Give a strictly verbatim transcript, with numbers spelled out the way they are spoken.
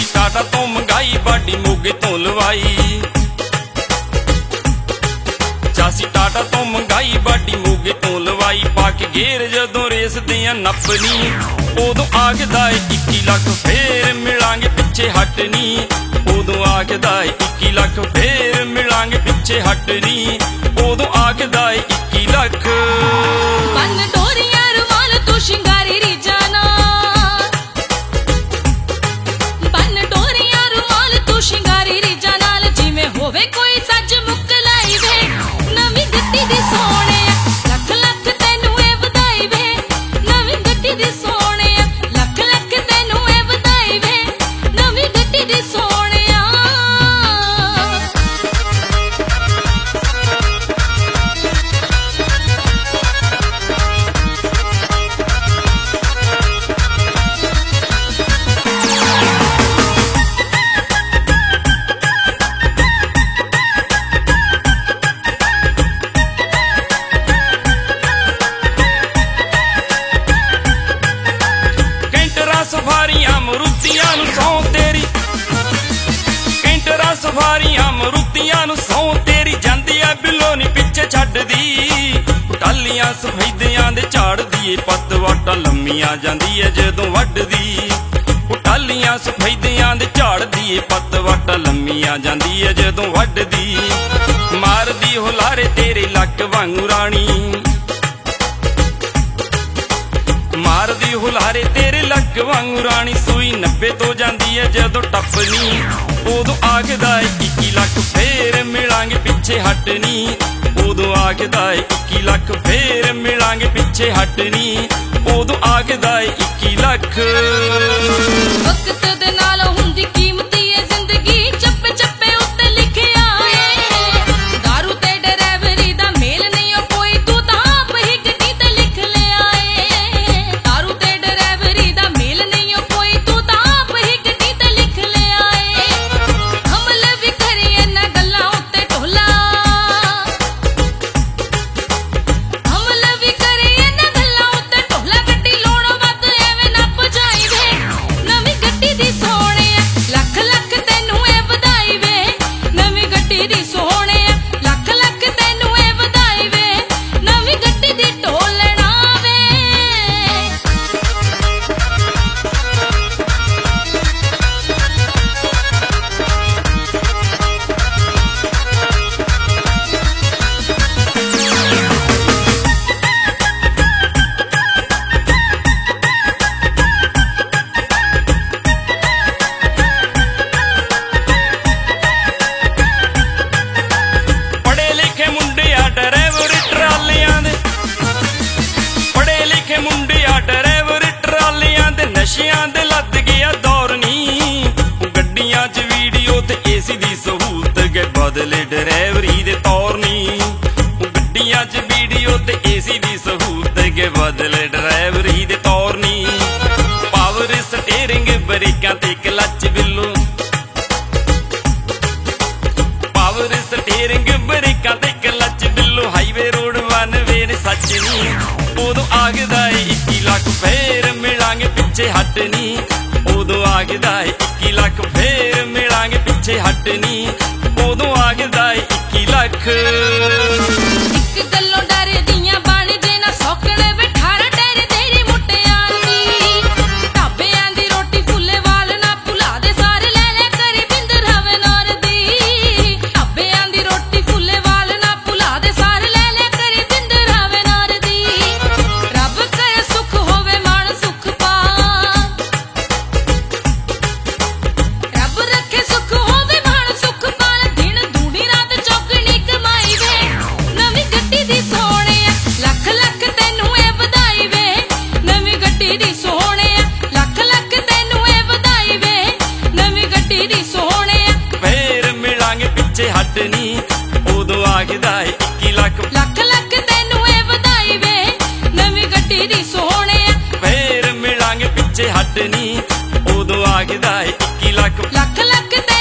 chassis Tata ਤੋਂ ਮੰਗਾਈ body ਮੋਗੇ ਤੋਂ ਲਵਾਈ ਚਾਸੀ ਟਾਟਾ ਤੋਂ ਮੰਗਾਈ ਬਾਡੀ ਮੋਗੇ ਤੋਂ ਲਵਾਈ ਪਾ ਕੇ ਗੇਰ ਜਦੋਂ ਰੇਸ ਦੀਆਂ ਨੱਪਣੀ ਉਦੋਂ ਆਖਦਾ ਏ ਇੱਕੀ ਲੱਖ ਫੇਰ ਮਿਲਾਂਗੇ ਪਿੱਛੇ ਹਟਣੀ ਉਦੋਂ ਆਖਦਾ ਏ ਇੱਕੀ ਲੱਖ ਫੇਰ ਮਿਲਾਂਗੇ ਪਿੱਛੇ ਹਟਣੀ ਉਦੋਂ ਆਖਦਾ ਏ ਇੱਕੀ ਲੱਖ ਬੰਨ ਡੋਰੀਆਂ ਰੁਮਾਲ ਤੂੰ ਸ਼ਿੰਗਾਰੀ ਰੀਜਾਨਾ ਬੰਨ ਡੋਰੀਆਂ ਰੁਮਾਲ ਤੂੰ ਸ਼ਿੰਗਾਰੀ ਰੀਜਾ ਨਾਲ ਜਿਵੇਂ ਹੋਵੇ ਕੋਈ ਸੱਜ ਮੁੱਕ ਲਾਈ ਵੇ ਨਵੀਂ ਗੱਡੀ ਦੀ ਸੋਹਣਿਆ ਲੱਖ ਲੱਖ ਤੈਨੂੰ ਇਹ ਵਧਾਈ ਵੇ ਨਵੀਂ ਗੱਡੀ ਦੀ ਸੋਹਣਿਆ ਲੱਖ ਲੱਖ ਤੈਨੂੰ ਇਹ ਵਧਾਈ ਵੇ ਨਵੀਂ ਗੱਡੀ ਦੀ ਸੋਹਣਿਆ ਸਫਾਰੀਆਂ ਮਰੂਤੀਆਂ ਨੂੰ ਸੌਂ ਤੇਰੀ ਕੈਂਟਰਾਂ ਸਫਾਰੀਆਂ ਮਰੂਤੀਆਂ ਨੂੰ ਸੌਂ ਤੇਰੀ ਜਾਂਦੀ ਐ ਬਿੱਲੋ ਨੀ ਪਿੱਛੇ ਛੱਡਦੀ ਟਾਲੀਆਂ ਸਫੈਦਿਆਂ ਦੇ ਝਾੜਦੀ ਏ ਪੱਤ ਵਾਟਾਂ ਲੰਮੀਆਂ ਜਾਂਦੀ ਐ ਜਦੋਂ ਵੱਢਦੀ ਟਾਲੀਆਂ ਸਫੈਦਿਆਂ ਦੇ ਝਾੜਦੀ ਏ ਪੱਤ ਵਾਟਾਂ ਲੰਮੀਆਂ ਜਾਂਦੀ ਐ ਜਦੋਂ ਵੱਢਦੀ ਮਾਰਦੀ ਹੁਲਾਰੇ ਤੇਰੇ ਲੱਕ ਵਾਂਗੂ ਰਾਣੀ ਮਾਰਦੀ ਹੁਲਾਰੇ ਤੇਰੇ ਲੱਕ ਵਾਂਗੂ ਰਾਣੀ ਸੂਈ ਨੱਬੇ ਤੋਂ ਜਾਂਦੀ ਐ ਜਦੋਂ ਟੱਪਣੀ ਉਦੋਂ ਆਖਦਾ ਏ ਇੱਕੀ ਲੱਖ ਫੇਰ ਮਿਲਾਂਗੇ ਪਿੱਛੇ ਹਟਣੀ ਉਦੋਂ ਆਖਦਾ ਏ ਇੱਕੀ ਲੱਖ ਫੇਰ ਮਿਲਾਂਗੇ ਪਿੱਛੇ ਹਟਣੀ ਉਦੋਂ ਆਖਦਾ ਏ ਇੱਕੀ ਲੱਖ ਵਕਤ ਦੇ ਨਾਲ ਹੁੰਦੀ ਕੀਮਤੀ ਏ ਜ਼ਿੰਦਗੀ ਚੱਪੇ ਚੱਪੇ ਉੱਤੇ ਲਿਖਿਆ ਏ ਦਾਰੂ ਤੇ ਡਰਾਈਵਰੀ ਦਾ ਮੇਲ ਨਹੀਂ ਓ ਕੋਈ ਤੂੰ ਤਾਂ ਆਪ ਹੀ ਗੱਡੀ ਤੇ ਲਿਖ ਲਿਆ ਏ ਦਾਰੂ ਤੇ ਡਰਾਈਵਰੀ ਦਾ ਮੇਲ ਨਹੀਂ ਓ ਕੋਈ ਤੂੰ ਤਾਂ ਆਪ ਹੀ ਗੱਡੀ ਤੇ ਲਿਖ ਲਿਆ ਏ ਹਮਲੇ ਵੀ ਕਰੀ ਇਹਨਾਂ ਗੱਲਾਂ ਉੱਤੇ ਢੋਲਾ ਹਮਲੇ ਵੀ ਕਰੀ ਇਹਨਾਂ ਗੱਲਾਂ ਉੱਤੇ ਢੋਲਾ ਗੱਡੀ ਲੋੜੋਂ ਵੱਧ ਐਵੇਂ ਨਾ ਭਜਾਈ ਵੇ ਨਵੀਂ ਗੱਡੀ ਦੀ ਸੋਹਣਿਆ ਲੱਖ ਲੱਖ ਤੈਨੂੰ ਇਹ ਵਧਾਈ ਵੇ ਨਵੀਂ ਗੱਡੀ ਦੀ ਸੋਹਣਿਆ ਲੱਖ ਲੱਖ ਤੈਨੂੰ ਇਹ ਵਧਾਈ ਵੇ ਨਵੀਂ ਗੱਡੀ ਦੀ ਢੋਲਣਾ ਵੇ ਪੜ੍ਹੇ ਲਿਖੇ ਮੁੰਡਿਆਂ ਡਰਾਈਵਰ ਟਰਾਲਿਆਂ ਦੇ ਪੜ੍ਹੇ ਲਿਖੇ ਮੁੰਡਿਆਂ ਡਰਾਈਵਰ ਟਰਾਲਿਆਂ ਦੇ ਨਸ਼ਿਆਂ ਦੇ ਲੱਦ ਗਿਆ ਦੌਰ ਨੀ ਗੱਡੀਆਂ 'ਚ ਵੀਡੀਓ ਤੇ ਏਸੀ ਦੀ ਸਹੂਲਤ ਗਏ ਬਦਲੇ ਡਰਾਈਵਰੀ ਦੇ ਤੌਰ ਨੀ ਗੱਡੀਆਂ 'ਚ ਵੀਡੀਓ ਤੇ ਏਸੀ ਦੀ ਸਹੂਲਤ ਗਏ ਬਦਲੇ ਡਰਾਈਵਰੀ ਦੇ ਤੌਰ ਨੀ ਪਾਵਰ ਸਟੀਅਰਿੰਗ ਬ੍ਰੇਕਾਂ ਤੇ ਕਲੱਚ ਬਿੱਲੋ ਪਾਵਰ ਸਟੀਅਰਿੰਗ ਬ੍ਰੇਕਾਂ ਤੇ ਕਲੱਚ ਬਿੱਲੋ ਹਾਈਵੇ ਰੋਡ ਵਨ ਵੇ ਨੇ ਸੱਚ ਨੀ ਉਦੋਂ ਆਖਦਾ ਏ ਇੱਕੀ ਲੱਖ ਫੇਰ ਮਿਲਾਂਗੇ ਪਿੱਛੇ ਹਟਣੀ ਉਦੋਂ ਆਖਦਾ ਏ ਇੱਕੀ ਲੱਖ ਫੇਰ ਮਿਲਾਂਗੇ ਪਿੱਛੇ ਹਟਣੀ ਉਦੋਂ ਆਖਦਾ ਏ ਇੱਕੀ ਲੱਖ ਇੱਕ ਗੱਲੋਂ ਡਰਦੀਆਂ ਬਣ ਜੇ ਨਾ ਸੌਕਣੇ ਬਿਠਾਰਾ ਡਰ ਤੇਰੀ ਮੁਟਿਆਰੀ ਢਾਬਿਆਂ ਦੀ ਰੋਟੀ ਫੁੱਲੇ ਵਾਲ ਨਾ ਭੁਲਾ ਦੇ ਸਾਰੇ ਲੈ ਲੈ ਕਰੀ ਬਿੰਦ ਰਵੇ ਨੌਰ ਦੀ ਢਾਬਿਆਂ ਦੀ ਰੋਟੀ ਫੁੱਲੇ ਵਾਲ ਨਾ ਭੁਲਾ ਦੇ ਸਾਰੇ ਲੈ ਲੈ ਕਰੀ ਬਿੰਦ ਰਵੇ ਨੌਰ ਦੀ ਰੱਬ ਕਰੇ ਸੁਖ ਹੋਵੇ ਮਾਣ ਸੁਖ ਪਾ ਰੱਬ ਰੱਖੇ ਸੁਖ ਹੋਵੇ ਮਾਣ ਸੁਖ ਪਾਲ ਦਿਨ ਦੂਣੀ ਰਾਤ ਚੌਗਣੀ ਕਮਾਈ ਵੇ ਨਵੀਂ ਗੱਡੀ ਦੀ ਸੋਹਣਿਆ ਲੱਖ ਲੱਖ ਤੈਨੂੰ ਇਹ ਵਧਾਈ ਵੇ ਨਵੀਂ ਗੱਡੀ ਦੀ ਸੋਹਣਿਆ ਲੱਖ ਲੱਖ ਤੈਨੂੰ ਇਹ ਵਧਾਈ ਵੇ ਨਵੀਂ ਗੱਡੀ ਦੀ ਸੋਹਣਿਆ ਫੇਰ ਮਿਲਾਂਗੇ ਪਿੱਛੇ ਹਟਣੀ ਉਦੋਂ ਆਖਦਾ ਏ ਇੱਕੀ ਲੱਖ ਲੱਖ ਲੱਖ ਤੈਨੂੰ ਇਹ ਵਧਾਈ ਵੇ ਨਵੀਂ ਗੱਡੀ ਦੀ ਸੋਹਣਿਆ ਫੇਰ ਮਿਲਾਂਗੇ ਪਿੱਛੇ ਹਟਣੀ ਉਦੋਂ ਆਖਦਾ ਏ ਇੱਕੀ ਲੱਖ ਲੱਖ ਲੱਖ